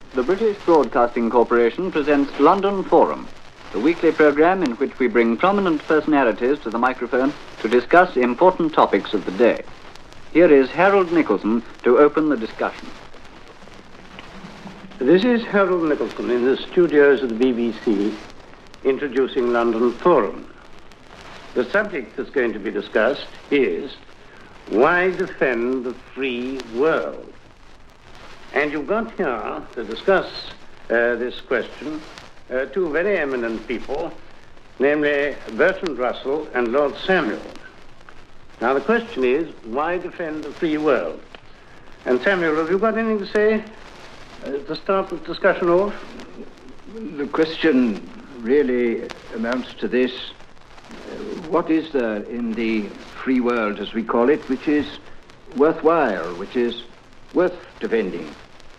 The British Broadcasting Corporation presents London Forum, the weekly program in which we bring prominent personalities to the microphone to discuss important topics of the day. Here is Harold Nicholson to open the discussion. This is Harold Nicholson in the studios of the BBC, introducing London Forum. The subject that's going to be discussed is, why defend the free world? And you've got here to discuss this question two very eminent people, namely Bertrand Russell and Lord Samuel. Now the question is, why defend the free world? And Samuel, have you got anything to say to start the discussion off? The question really amounts to this. What is there in the free world, as we call it, which is worthwhile, which is worth defending?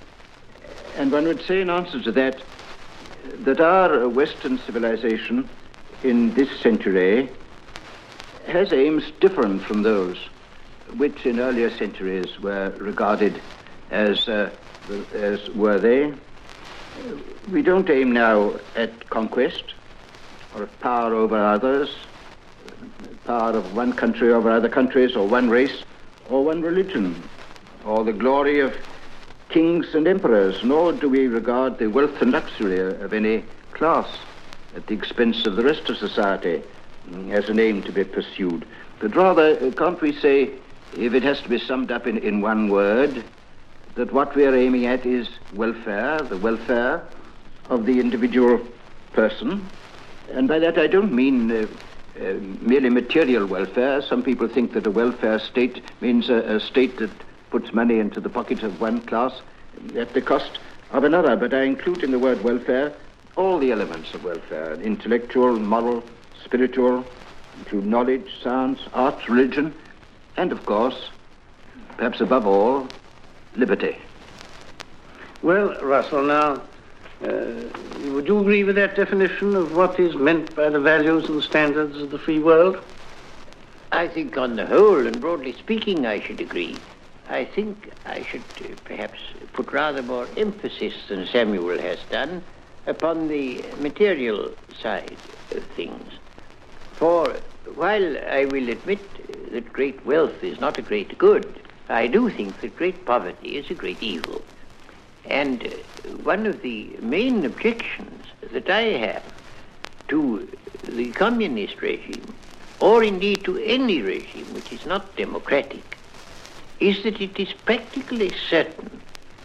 And one would say in answer to that, that our Western civilization in this century has aims different from those which in earlier centuries were regarded as worthy. We don't aim now at conquest or at power over others, power of one country over other countries, or one race, or one religion, or the glory of kings and emperors, nor do we regard the wealth and luxury of any class at the expense of the rest of society as an aim to be pursued. But rather, can't we say, if it has to be summed up in one word, that what we are aiming at is welfare, the welfare of the individual person? And by that I don't mean merely material welfare. Some people think that a welfare state means a state that puts money into the pocket of one class at the cost of another. But I include in the word welfare all the elements of welfare: intellectual, moral, spiritual, include knowledge, science, art, religion, and of course, perhaps above all, liberty. Well, Russell, now, would you agree with that definition of what is meant by the values and the standards of the free world? I think on the whole, and broadly speaking, I should agree. I think I should perhaps put rather more emphasis than Samuel has done upon the material side of things. For while I will admit that great wealth is not a great good, I do think that great poverty is a great evil. And one of the main objections that I have to the communist regime, or indeed to any regime which is not democratic, is that it is practically certain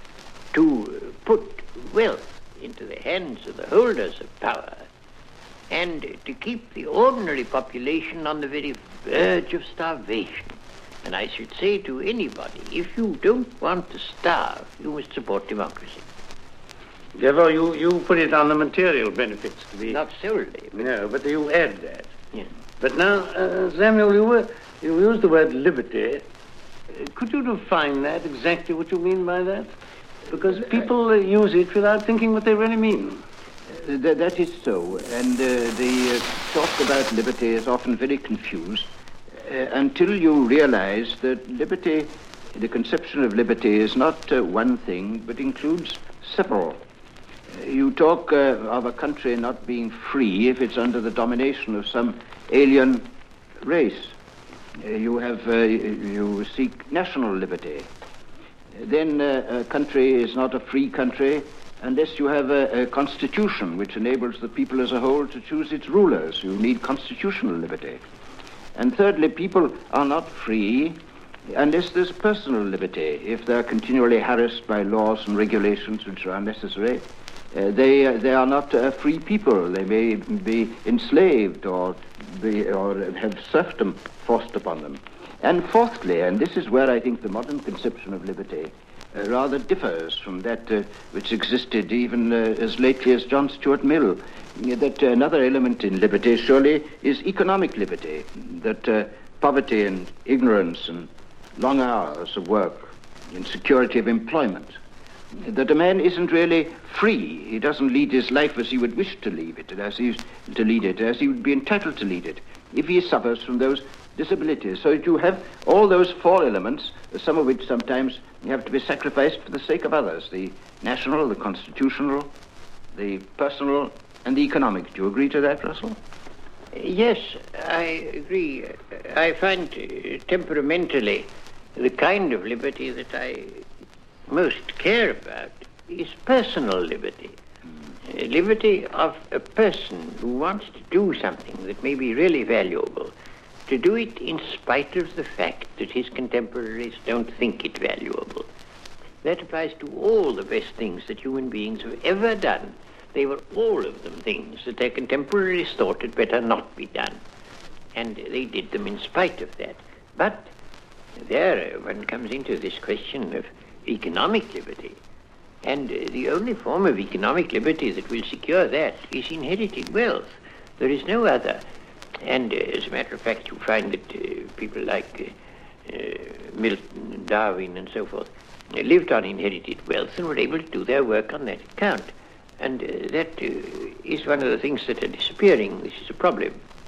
to put wealth into the hands of the holders of power and to keep the ordinary population on the very verge of starvation. And I should say to anybody, if you don't want to starve, you must support democracy. Therefore, you put it on the material benefits to be... Not solely. No, but you add that. Yes. But now, Samuel, you used the word liberty. Could you define that, exactly what you mean by that? Because people use it without thinking what they really mean. That is so, and the talk about liberty is often very confused until you realize that liberty, the conception of liberty, is not one thing, but includes several. You talk of a country not being free if it's under the domination of some alien race. You seek national liberty. Then a country is not a free country unless you have a constitution which enables the people as a whole to choose its rulers. You need constitutional liberty. And thirdly, people are not free unless there's personal liberty. If they're continually harassed by laws and regulations which are unnecessary, they are not free people. They may be enslaved or have serfdom forced upon them. And fourthly, and this is where I think the modern conception of liberty rather differs from that which existed even as lately as John Stuart Mill, that another element in liberty surely is economic liberty, that poverty and ignorance and long hours of work, insecurity of employment, that a man isn't really free. He doesn't lead his life as he would wish to lead it, as he would be entitled to lead it, if he suffers from those disabilities. So that you have all those four elements, some of which sometimes have to be sacrificed for the sake of others: the national, the constitutional, the personal, and the economic. Do you agree to that, Russell? Yes, I agree. I find temperamentally the kind of liberty that I most care about is personal liberty. Liberty of a person who wants to do something that may be really valuable, to do it in spite of the fact that his contemporaries don't think it valuable. That applies to all the best things that human beings have ever done. They were all of them things that their contemporaries thought had better not be done. And they did them in spite of that. But there one comes into this question of economic liberty. And the only form of economic liberty that will secure that is inherited wealth. There is no other. And as a matter of fact, you find that people like Milton, Darwin, and so forth lived on inherited wealth and were able to do their work on that account. And that is one of the things that are disappearing. This is a problem.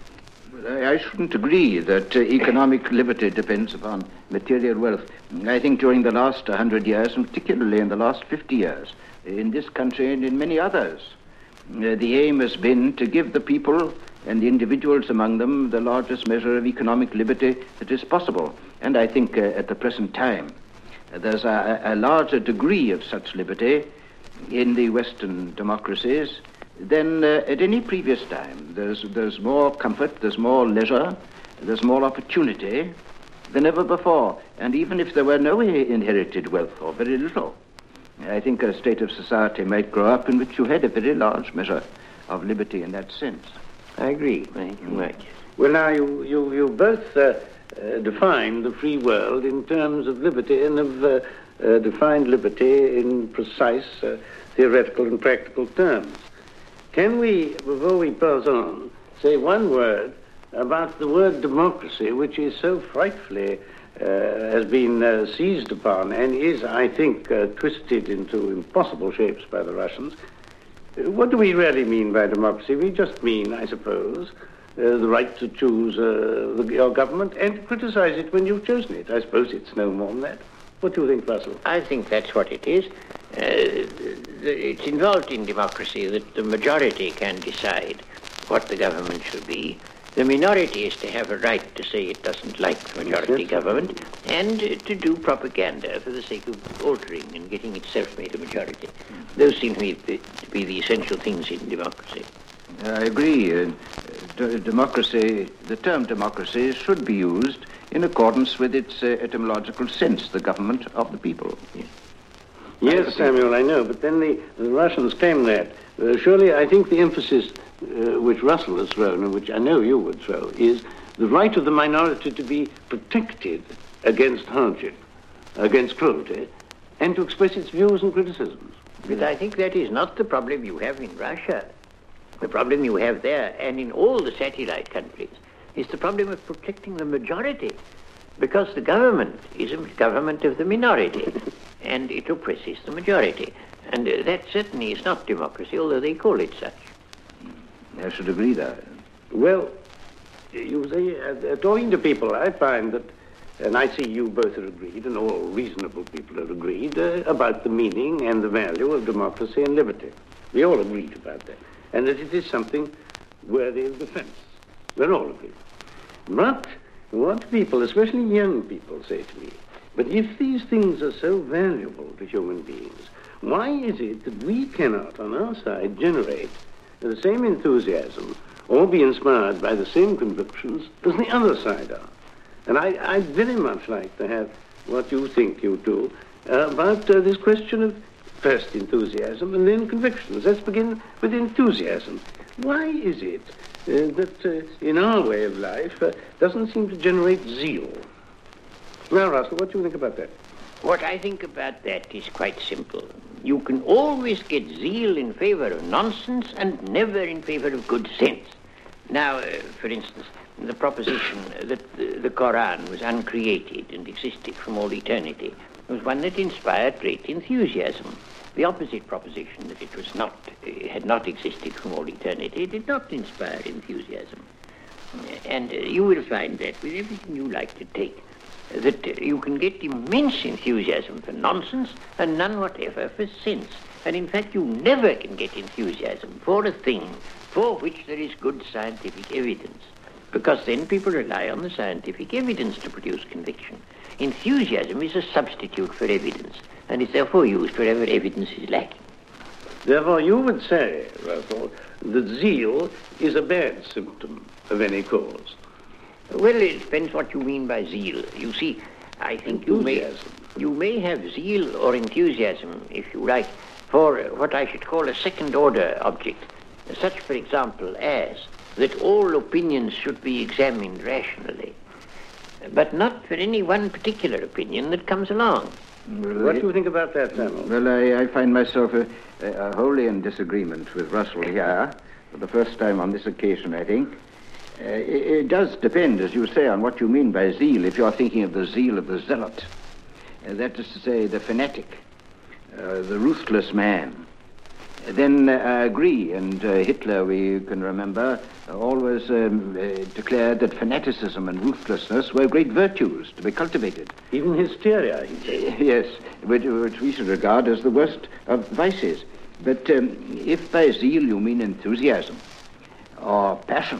I shouldn't agree that economic liberty depends upon material wealth. I think during the last 100 years, and particularly in the last 50 years, in this country and in many others, the aim has been to give the people and the individuals among them the largest measure of economic liberty that is possible. And I think at the present time, there's a larger degree of such liberty in the Western democracies than at any previous time. There's more comfort, there's more leisure, there's more opportunity than ever before. And even if there were no inherited wealth, or very little, I think a state of society might grow up in which you had a very large measure of liberty in that sense. I agree. Thank you much. Well, now, you both define the free world in terms of liberty and have defined liberty in precise theoretical and practical terms. Can we, before we pass on, say one word about the word democracy, which is so frightfully has been seized upon and is, I think, twisted into impossible shapes by the Russians? What do we really mean by democracy? We just mean, I suppose, the right to choose your government and to criticize it when you've chosen it. I suppose it's no more than that. What do you think, Russell? I think that's what it is. It's involved in democracy that the majority can decide what the government should be. The minority is to have a right to say it doesn't like the majority government and to do propaganda for the sake of altering and getting itself made a majority. Those seem to me to be the essential things in democracy. I agree. Democracy, the term democracy should be used in accordance with its etymological sense, the government of the people. Yes, Samuel, I know, but then the Russians claim that. Surely, I think the emphasis which Russell has thrown, and which I know you would throw, is the right of the minority to be protected against hardship, against cruelty, and to express its views and criticisms. But I think that is not the problem you have in Russia. The problem you have there, and in all the satellite countries, is the problem of protecting the majority, because the government is a government of the minority, and it oppresses the majority. And that certainly is not democracy, although they call it such. I should agree there. Well, you say, talking to people, I find that, and I see you both are agreed, and all reasonable people are agreed, about the meaning and the value of democracy and liberty. We all agreed about that. And that it is something worthy of defense. We're all agreed. But what people, especially young people, say to me, but if these things are so valuable to human beings, why is it that we cannot, on our side, generate the same enthusiasm or be inspired by the same convictions as the other side are? And I'd very much like to have what you think you do about this question of first enthusiasm and then convictions. Let's begin with enthusiasm. Why is it that in our way of life doesn't seem to generate zeal? Now, Russell, what do you think about that? What I think about that is quite simple. You can always get zeal in favor of nonsense and never in favor of good sense. Now, for instance, the proposition that the Quran was uncreated and existed from all eternity was one that inspired great enthusiasm. The opposite proposition that it had not existed from all eternity did not inspire enthusiasm. And you will find that with everything you like to take, that you can get immense enthusiasm for nonsense and none whatever for sense. And in fact, you never can get enthusiasm for a thing for which there is good scientific evidence, because then people rely on the scientific evidence to produce conviction. Enthusiasm is a substitute for evidence, and is therefore used wherever evidence is lacking. Therefore, you would say, Russell, that zeal is a bad symptom of any cause. Well, it depends what you mean by zeal. You see, I think you may have zeal or enthusiasm, if you like, for what I should call a second-order object, such, for example, as that all opinions should be examined rationally, but not for any one particular opinion that comes along. What do you think about that, Samuel? Well, I find myself wholly in disagreement with Russell here, for the first time on this occasion, I think. It does depend, as you say, on what you mean by zeal. If you're thinking of the zeal of the zealot, that is to say, the fanatic, the ruthless man, then I agree. And Hitler, we can remember, always declared that fanaticism and ruthlessness were great virtues to be cultivated. Even hysteria, he said. Yes, which we should regard as the worst of vices. But if by zeal you mean enthusiasm or passion,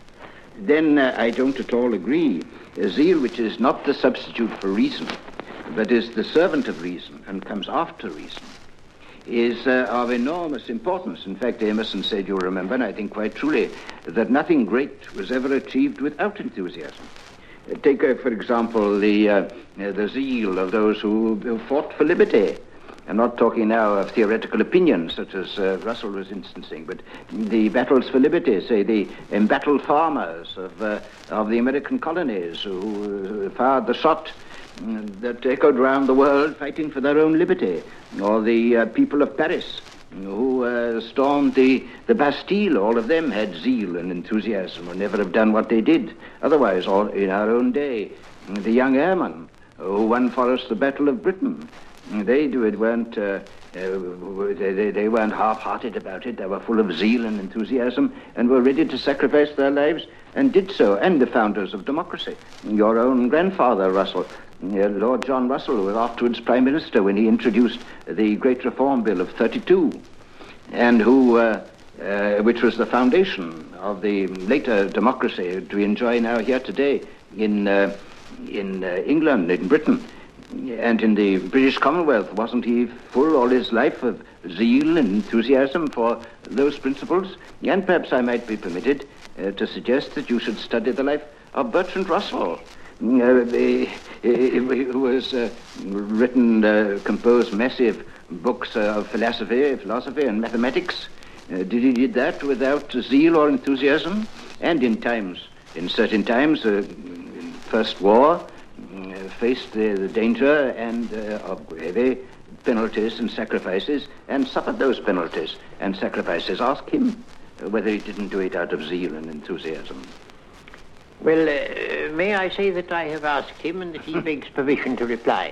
then I don't at all agree. A zeal which is not the substitute for reason, but is the servant of reason and comes after reason, is of enormous importance. In fact, Emerson said, you remember, and I think quite truly, that nothing great was ever achieved without enthusiasm. Take, for example, the zeal of those who fought for liberty. I'm not talking now of theoretical opinions, such as Russell was instancing, but the battles for liberty, say the embattled farmers of the American colonies who fired the shot that echoed round the world fighting for their own liberty, or the people of Paris who stormed the Bastille. All of them had zeal and enthusiasm, would never have done what they did otherwise. Or in our own day, the young airmen who won for us the Battle of Britain, they weren't half-hearted about it. They were full of zeal and enthusiasm and were ready to sacrifice their lives, and did so. And the founders of democracy, your own grandfather, Russell, Lord John Russell, who was afterwards Prime Minister when he introduced the Great Reform Bill of 32, and which was the foundation of the later democracy we enjoy now here today in England, in Britain. And in the British Commonwealth, wasn't he full all his life of zeal and enthusiasm for those principles? And perhaps I might be permitted to suggest that you should study the life of Bertrand Russell, who has composed massive books of philosophy and mathematics. Did he did that without zeal or enthusiasm? And in certain times, First War, faced the danger and of heavy penalties and sacrifices, and suffered those penalties and sacrifices. Ask him whether he didn't do it out of zeal and enthusiasm. Well, may I say that I have asked him and that he begs permission to reply?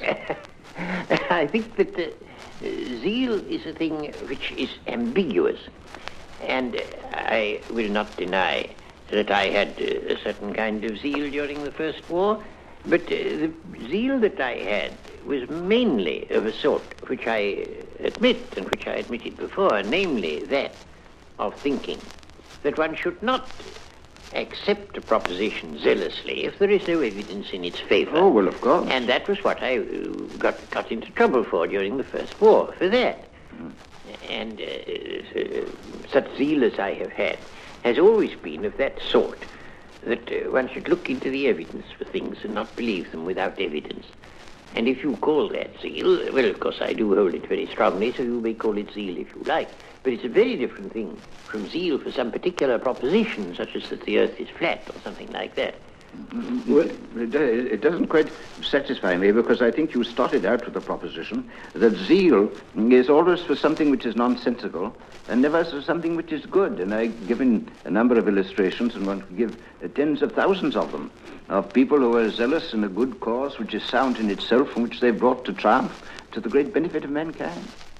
I think that zeal is a thing which is ambiguous, and I will not deny that I had a certain kind of zeal during the First War. But the zeal that I had was mainly of a sort which I admit, and which I admitted before, namely that of thinking that one should not accept a proposition zealously if there is no evidence in its favor. Oh, well, of course. And that was what I got into trouble for during the First War, for that. And such zeal as I have had has always been of that sort, that one should look into the evidence for things and not believe them without evidence. And if you call that zeal, well, of course, I do hold it very strongly, so you may call it zeal if you like. But it's a very different thing from zeal for some particular proposition, such as that the earth is flat or something like that. Well, it doesn't quite satisfy me, because I think you started out with the proposition that zeal is always for something which is nonsensical and never for something which is good. And I've given a number of illustrations, and one could give tens of thousands of them, of people who are zealous in a good cause which is sound in itself and which they've brought to triumph to the great benefit of mankind.